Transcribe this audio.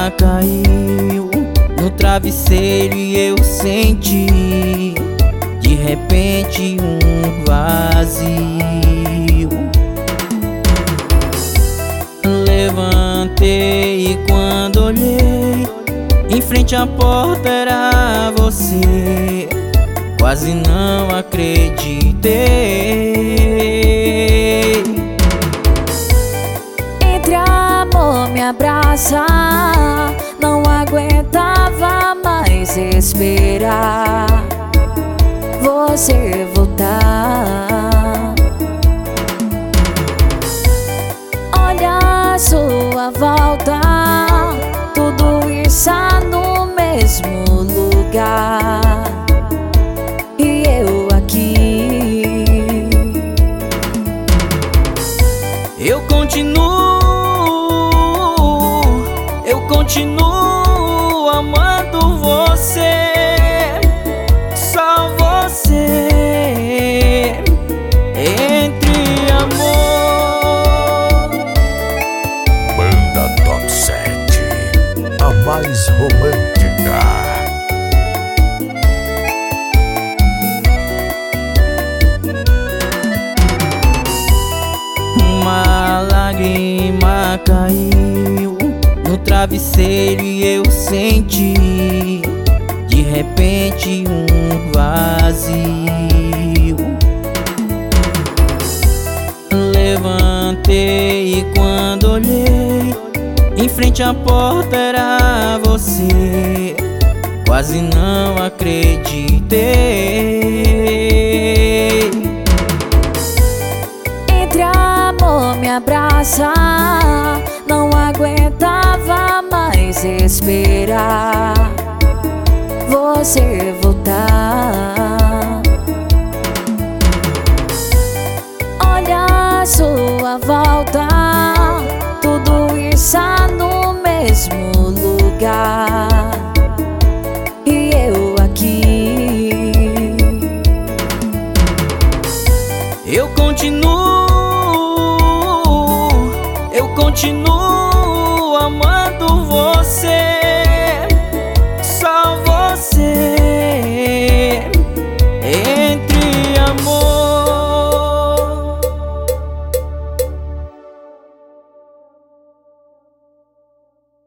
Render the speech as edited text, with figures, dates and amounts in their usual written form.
caiu no travesseiro e eu senti de repente um vazio. Levantei e quando olhei, em frente à porta era você. Quase não acreditei. Entre amor me abraça, não aguentava mais esperar você voltar. Olha a sua volta, tudo está no mesmo lugar e eu aqui. Eu continuo amando você, só você. Entre amor. Banda Top 7, a mais romântica. Uma lágrima caiu no travesseiro e eu senti de repente um vazio. Levantei e quando olhei, em frente à porta era você. Quase não acreditei. Entre amor me abraça, não aguentava mais esperar você voltar. Olha a sua volta, tudo está no mesmo lugar e eu aqui. Eu continuo